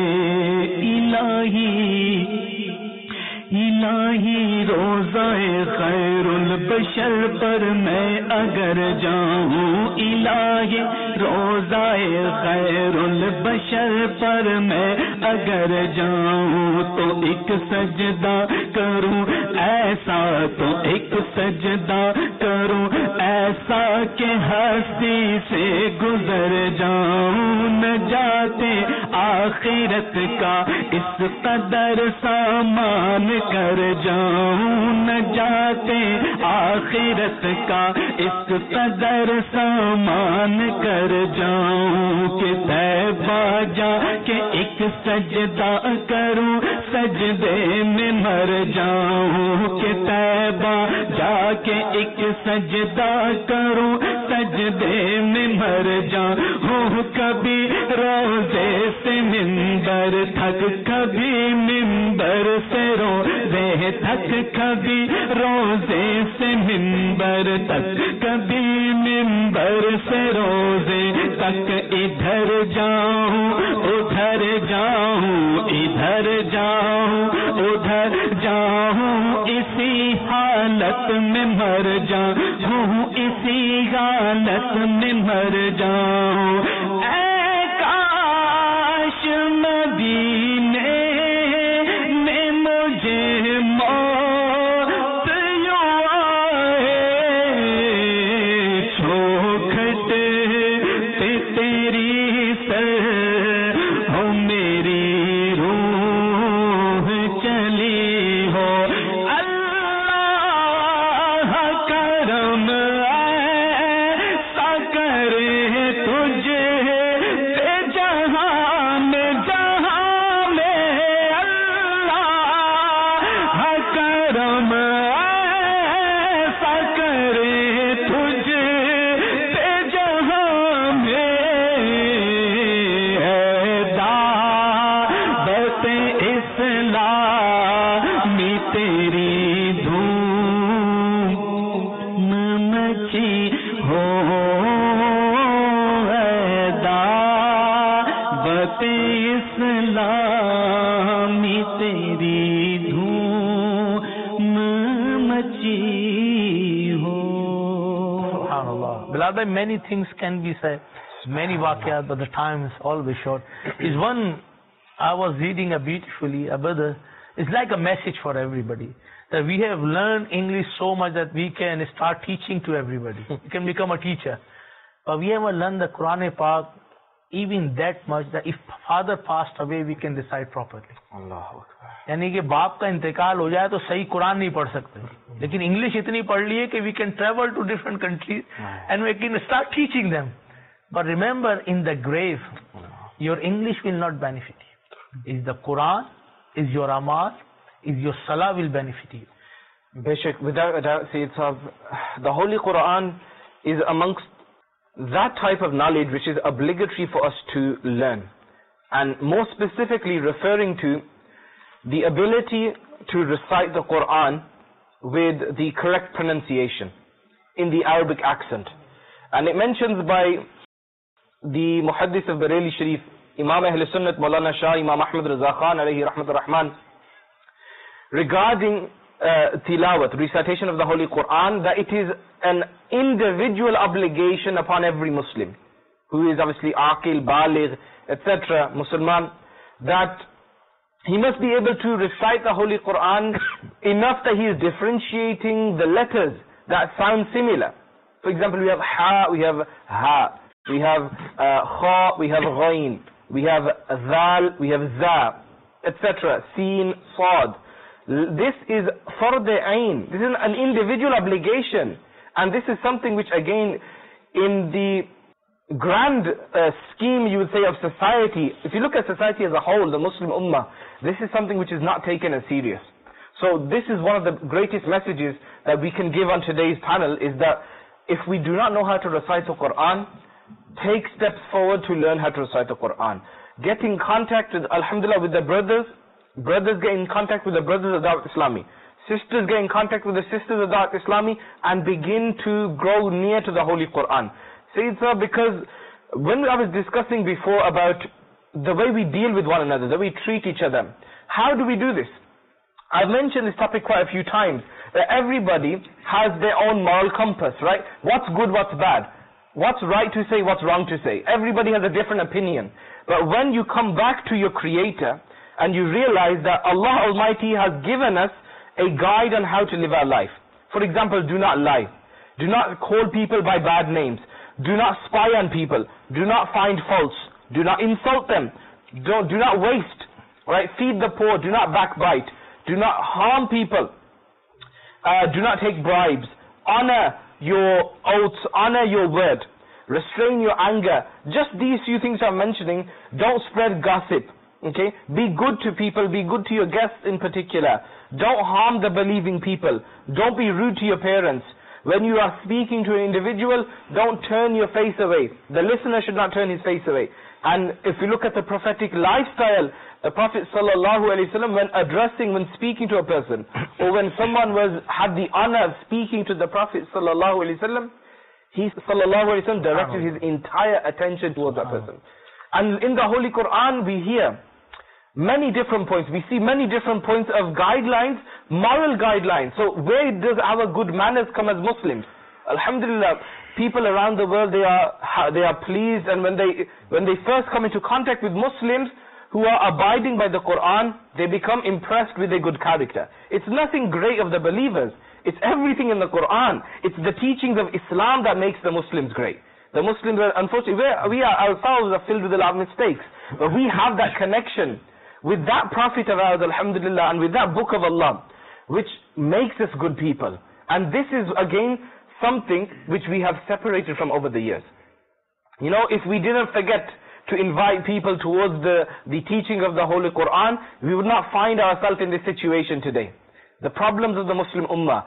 الہی روضہ خیر البشر پر میں اگر جاؤں، الہی روضہ خیر البشر پر میں اگر جاؤں، تو ایک سجدہ کروں ایسا، تو ایک سجدہ کروں ایسا کہ ہستی سے گزر جاؤں، نجات آخرت کا اس قدر سامان کر جاؤں، نجات آخرت کا اس قدر سامان کر جاؤں کہ طیبہ جا کے ایک سجدہ کروں، سجدے میں مر جاؤں کہ طیبہ جا کے ایک سجدہ کروں، سجدے میں مر جاؤں۔ کبھی روزے سے منبر تھک، کبھی منبر سے روزے تھک، کبھی روزے سے منبر تک، کبھی منبر سے روزے تک، ادھر جاؤں ادھر جاؤں، ادھر جاؤں ادھر جاؤں، اسی حالت میں مر جاؤں، اسی حالت میں مر جاؤں۔ اے کاش مدینے میں مجھے موت یوں آئے، چوکھٹ تیری سر ہو میری روح چلی ہو، اللہ کرم ایسا کرے تجھے جہاں میں، اللہ کرم ایسا کرے تجھے جہاں میں، دعوت اسلامی تیری دھوم مچی ہو، دعوت اسلامی تیری دھوم مچی ہو۔ Subhanallah. Bilal bhai, many things can be said, many waqiyat, but the time is always short. Is one, I was reading beautifully, a brother, it's like a message for everybody, that we have learned English so much that we can start teaching to everybody. We can become a teacher. But we haven't learned the Quran Pak even that much that if father passed away, we can recite properly. اللہ اکبر۔ یعنی کہ باپ کا انتقال ہو جائے تو صحیح قرآن نہیں پڑھ سکتے، لیکن انگلش اتنی پڑھ لی ہے کہ we can travel to different countries and we can start teaching them. But remember in the grave your English will not benefit you. Is the Quran, is your amal, is your salah will benefit you. Beshak, without a doubt, Sayyid Sahib, the Holy Quran is amongst that type of knowledge which is obligatory for us to learn. And more specifically referring to the ability to recite the Quran with the correct pronunciation in the Arabic accent. And it mentions by the Muhaddis of Bareilly Sharif, Imam Ahl Sunnat Maulana Shah Imam Ahmad Raza Khan alayhi rahmatur rahman, regarding tilawat, recitation of the Holy Quran, that it is an individual obligation upon every Muslim, who is obviously aqil, baligh, etc., Musliman, that he must be able to recite the Holy Quran enough that he is differentiating the letters that sound similar. For example, we have ha, we have ha, we have kha, we have ghain, we have zal, we have za, etc., sin, sad. This is fard ain. This is an individual obligation, and this is something which, again, in the grand scheme, you would say, of society, if you look at society as a whole, the Muslim Ummah, this is something which is not taken as serious. So this is one of the greatest messages that we can give on today's panel, is that if we do not know how to recite the Quran, take steps forward to learn how to recite the Quran. Get in contact with, alhamdulillah, with the brothers get in contact with the brothers of Dawat Islami. Sisters get in contact with the sisters of Dawat Islami and begin to grow near to the Holy Quran. Sayyid Sir, because when I was discussing before about the way we deal with one another, the way we treat each other, how do we do this? I've mentioned this topic quite a few times, that everybody has their own moral compass, right? What's good, what's bad? What's right to say, what's wrong to say? Everybody has a different opinion. But when you come back to your Creator, and you realize that Allah Almighty has given us a guide on how to live our life. For example, do not lie. Do not call people by bad names. Do not spy on people. Do not find faults. Do not insult them. Do not waste. Right? Feed the poor. Do not backbite. Do not harm people. Do not take bribes. Honor your oaths. Honor your word. Restrain your anger. Just these few things I'm mentioning. Don't spread gossip. Okay? Be good to people. Be good to your guests in particular. Don't harm the believing people. Don't be rude to your parents. When you are speaking to an individual, don't turn your face away. The listener should not turn his face away. And if you look at the prophetic lifestyle, the Prophet ﷺ, when speaking to a person, or when someone had the honor of speaking to the Prophet ﷺ, he ﷺ directed his entire attention towards that person. And in the Holy Quran, we hear many different points. We see many different points of guidelines, moral guidelines. So where does our good manners come as Muslims? Alhamdulillah, people around the world, they are pleased, and when they first come into contact with Muslims who are abiding by the Quran, they become impressed with their good character. It's nothing great of the believers. It's everything in the Quran. It's the teachings of Islam that makes the Muslims great. The Muslims are, unfortunately, we are ourselves are filled with a lot of mistakes, but we have that connection with that Prophet of ours, alhamdulillah, and with that book of Allah, which makes us good people. And this is, again, something which we have separated from over the years. You know, if we didn't forget to invite people towards the teaching of the Holy Quran, we would not find ourselves in this situation today. The problems of the Muslim Ummah,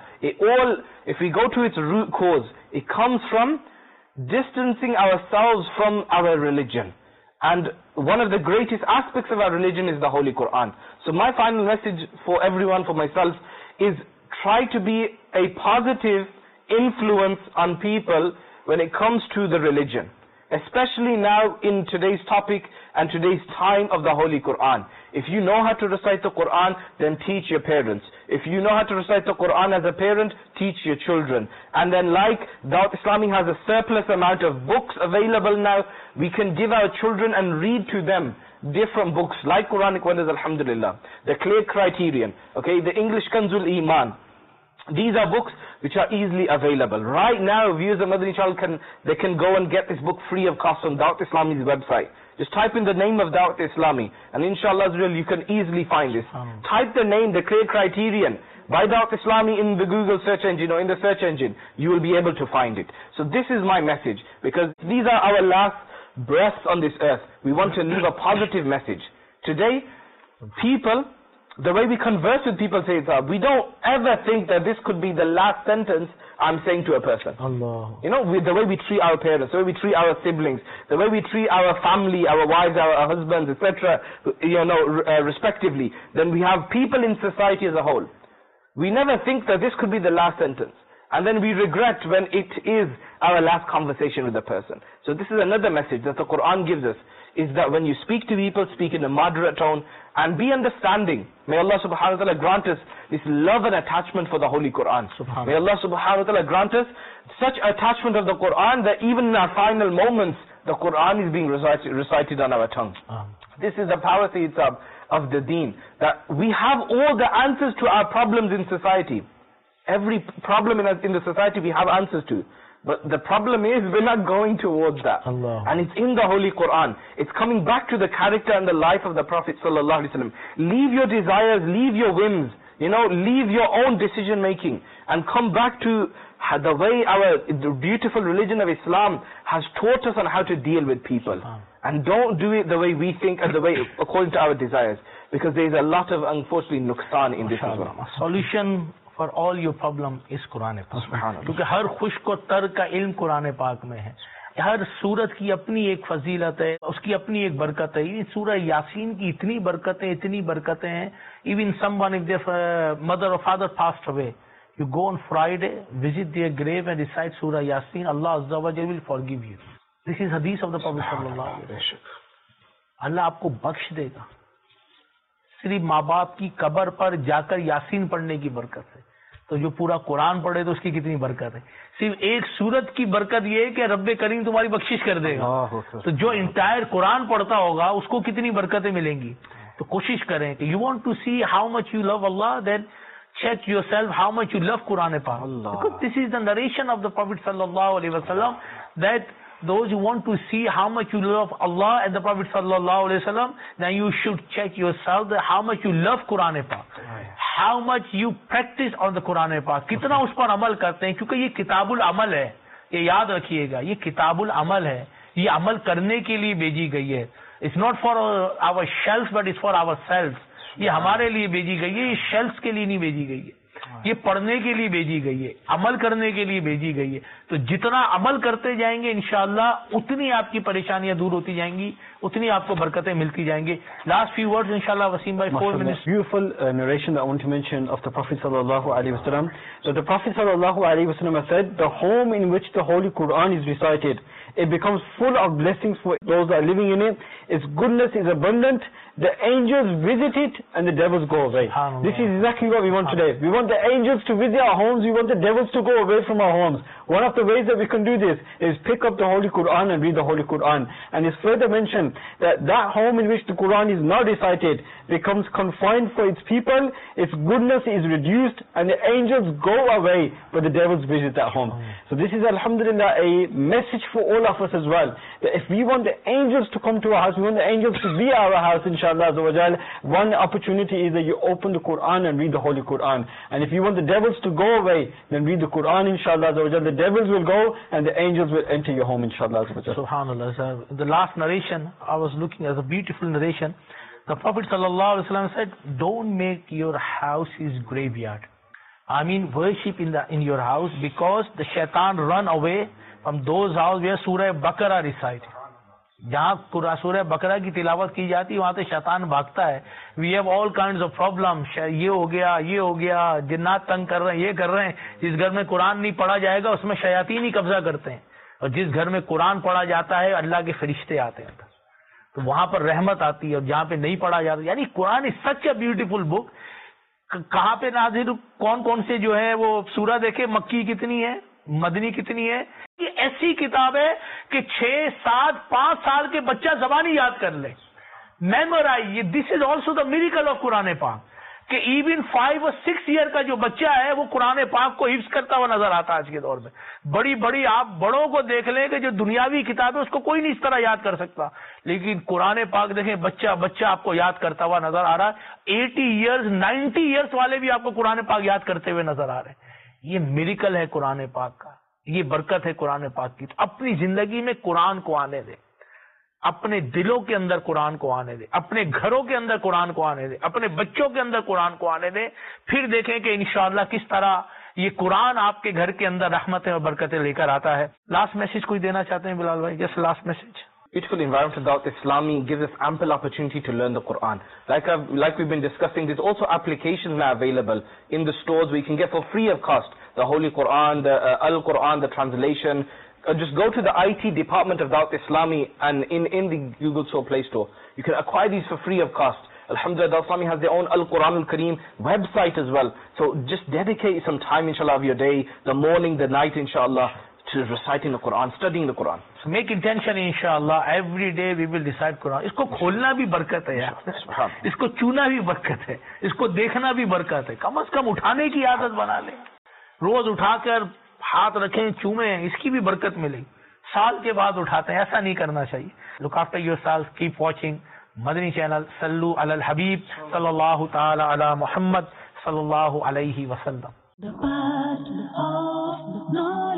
if we go to its root cause, it comes from distancing ourselves from our religion. And one of the greatest aspects of our religion is the Holy Quran. So my final message for everyone, for myself, is try to be a positive influence on people when it comes to the religion. Especially now in today's topic and today's time of the Holy Quran. If you know how to recite the Quran, then teach your parents. If you know how to recite the Quran as a parent, teach your children. And then, like Dawat Islami has a surplus amount of books available now, we can give our children and read to them different books, like Quranic wonders, alhamdulillah. The clear criterion, okay, the English Kanzul Iman. These are books which are easily available. Right now, viewers of Madani Channel can go and get this book free of cost on Dawat Islami's website. Just type in the name of Dawat Islami, and inshallah you can easily find this. Type the name, the clear criterion, by Dawat Islami in the Google search engine or in the search engine. You will be able to find it. So this is my message, because these are our last breaths on this earth. We want to leave a positive message Today, people, the way we converse with people, say, we don't ever think that this could be the last sentence I'm saying to a person. Allah. You know, the way we treat our parents, the way we treat our siblings, the way we treat our family, our wives, our husbands, etc., respectively. Then we have people in society as a whole. We never think that this could be the last sentence. And then we regret when it is our last conversation with a person. So this is another message that the Quran gives us, is that when you speak to people, speak in a moderate tone and be understanding. May Allah subhanahu wa ta'ala grant us this love and attachment for the Holy Quran. May Allah subhanahu wa ta'ala grant us such attachment of the Quran that even in our final moments, the Quran is being recited on our tongue. This is the power, Sayyid Sahab, of the deen, that we have all the answers to our problems in society. Every problem in the society we have answers to. But the problem is we're not going towards that. Allah. And it's in the Holy Quran. It's coming back to the character and the life of the Prophet sallallahu alaihi wasallam. Leave your desires, leave your whims, leave your own decision making and come back to the way the beautiful religion of Islam has taught us on how to deal with people. And don't do it the way we think and the way according to our desires. Because there is a lot of, unfortunately, nuqsan in this as well. Solution for all your problem is Quran Pak. کیونکہ ہر خشک و تر کا علم قرآن پاک میں ہے. ہر سورت کی اپنی ایک فضیلت ہے, اس کی اپنی ایک برکت ہے. سورہ یاسین کی اتنی برکتیں ہیں. Even someone, if their mother or father passed away, you go on Friday, visit their grave and recite Surah Yasin, Allah Azza wa Jalla will forgive you. This is hadith of the Prophet sallallahu alaihi wasallam. اللہ آپ کو بخش دے گا صرف ماں باپ کی قبر پر جا کر یاسین پڑھنے کی برکت ہے. تو جو پورا قرآن پڑھے تو اس کی کتنی برکت ہے. صرف ایک سورت کی برکت یہ ہے کہ رب کریم تمہاری بخشش کر دے گا. تو جو انٹائر قرآن پڑھتا ہوگا اس کو کتنی برکتیں ملیں گی. تو کوشش کریں کہ you want to see how much you love Allah, then check yourself how much you love Quran Pak. Because this is the narration of the Prophet sallallahu alaihi wasallam, that those who want to see how much you love Allah and the Prophet sallallahu alaihi wasallam, then you should check yourself that how much you love Quran Pak, how much you practice on the Quran Pak, kitna us par amal karte hain. Kyunki ye kitabul amal hai, ye yaad rakhiyega, ye kitabul amal hai, ye amal karne ke liye bheji gayi hai. It's not for our shelves but it's for ourselves. یہ ہمارے لیے بھیجی گئی ہے, یہ شیلفز کے لیے نہیں بھیجی گئی ہے, یہ پڑھنے کے لیے بھیجی گئی ہے, عمل کرنے کے لیے بھیجی گئی ہے. تو جتنا عمل کرتے جائیں گے انشاءاللہ اتنی آپ کی پریشانیاں دور ہوتی جائیں گی, اتنی آپ کو برکتیں ملتی جائیں گی. Last few words inshallah, Wasim bhai, 4 minutes. Beautiful narration that I want to mention of the Prophet sallallahu alaihi wasallam. So the Prophet sallallahu alaihi wasallam has said, the home in which the Holy Quran is recited, it becomes full of blessings for those that are living in it. Its goodness is abundant. The angels visit it and the devils go away. This is exactly what we want today. We want the angels to visit our homes. We want the devils to go away from our homes. One of the ways that we can do this is pick up the Holy Quran and read the Holy Quran. And it's further mentioned that that home in which the Quran is not recited becomes confined for its people. Its goodness is reduced and the angels go away, but the devils visit that home. So this is, alhamdulillah, a message for all of us as well. That if we want the angels to come to our house, we want the angels to be our house, inshallah, one opportunity is that you open the Quran and read the Holy Quran. And if you want the devils to go away, then read the Quran, inshallah. The devils will go and the angels will enter your home, inshallah. Subhanallah, sir. The last narration, I was looking at a beautiful narration. The Prophet sallallahu alaihi wasallam said, don't make your house his graveyard. I mean, worship in your house, because the shaitan run away from those houses where Surah Baqarah recited. جہاں سورہ بقرہ کی تلاوت کی جاتی وہاں سے شیطان بھاگتا ہے. We have all kinds of problem, یہ ہو گیا, جنات تنگ کر رہے ہیں, یہ کر رہے ہیں. جس گھر میں قرآن نہیں پڑھا جائے گا اس میں شیاطین ہی قبضہ کرتے ہیں, اور جس گھر میں قرآن پڑھا جاتا ہے اللہ کے فرشتے آتے ہیں, تو وہاں پر رحمت آتی ہے. اور جہاں پہ نہیں پڑھا جاتا, یعنی قرآن از سچ اے بیوٹیفل بک. کہاں پہ نازل, کون سے جو ہے وہ سورہ دیکھے, مکی کتنی ہے, مدنی کتنی ہے. یہ ایسی کتاب ہے کہ 6, 7, 5 سال کے بچہ زبانی یاد کر لے, memorize. This is also the miracle of Quran Pak, کہ ایون 5 اور 6 ایئر کا جو بچہ ہے وہ قرآن پاک کو حفظ کرتا ہوا نظر آتا ہے آج کے دور میں. بڑی آپ بڑوں کو دیکھ لیں کہ جو دنیاوی کتاب ہے اس کو کوئی نہیں اس طرح یاد کر سکتا, لیکن قرآن پاک دیکھیں بچہ آپ کو یاد کرتا ہوا نظر آ رہا ہے. 80 ایئرز 90 ایئرز والے بھی آپ کو قرآن پاک یاد کرتے ہوئے نظر آ رہے ہیں. یہ میریکل ہے قرآن پاک کا, یہ برکت ہے قرآن پاک کی. تو اپنی زندگی میں قرآن کو آنے دیں, اپنے دلوں کے اندر قرآن کو آنے دیں، اپنے گھروں کے اندر قرآن کو آنے دیں، اپنے بچوں کے اندر قرآن کو آنے دیں. پھر دیکھیں کہ انشاءاللہ کس طرح یہ قرآن آپ کے گھر کے اندر رحمتیں اور برکتیں لے کر آتا ہے. لاسٹ میسج کوئی دینا چاہتے ہیں بلال بھائی؟ Just last message. Beautiful environment of Dawat Islami gives us ample opportunity to learn the Quran. Like we've been discussing, there's also applications now available in the stores where you can get for free of cost the Holy Quran, the Al-Quran, the translation. Just go to the IT department of Dawat Islami and in the Google Store Play Store. You can acquire these for free of cost. Alhamdulillah, Dawat Islami has their own Al-Quran Al-Kareem website as well. So just dedicate some time, inshallah, of your day, the morning, the night, inshallah, to reciting the Quran, studying the Quran. So make intention, inshallah, every day we will recite Quran. اس کو کھولنا بھی برکت ہے یار، اس کو چونا بھی برکت ہے، اس کو دیکھنا بھی برکت ہے. کم از کم اٹھانے کی عادت بنا لیں، روز اٹھا کر ہاتھ رکھیں، چومیں، اس کی بھی برکت ملے. سال کے بعد اٹھاتے ہیں، ایسا نہیں کرنا چاہیے. Look after yourself, keep watching Madani channel. صلو علی الحبیب صلی اللہ تعالی علی محمد صلی اللہ علیہ وسلم.